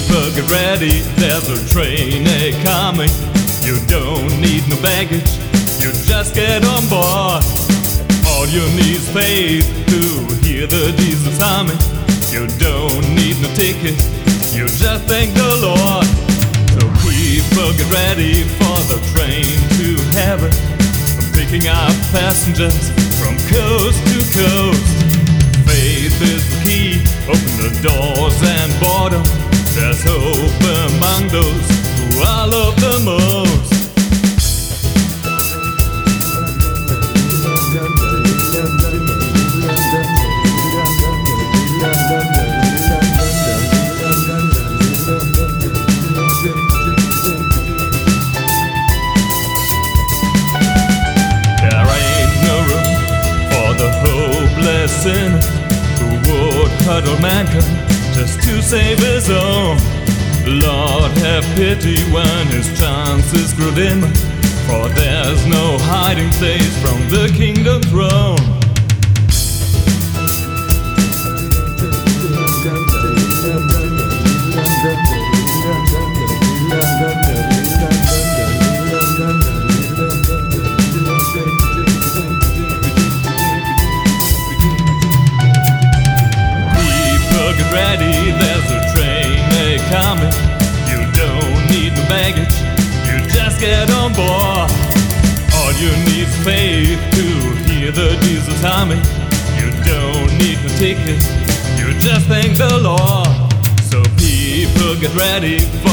People get ready, there's a train a-coming. You don't need no baggage, you just get on board. All you need is faith to hear the Jesus humming. You don't need no ticket, you just thank the Lord. So people get ready for the train to heaven, picking up passengers from coast to coast. Faith is the key, open the doors and boredom. There's hope among those who I love the most. There ain't no room for the hopeless sinner who would huddle mankind just to save his own. Lord, have pity when his chances grow dim, for there's no hiding place from the kingdom throne. People get ready, there's a train a-coming. You don't need no baggage, you just get on board. All you need is faith to hear the Jesus humming. You don't need no ticket, you just thank the Lord. So people get ready for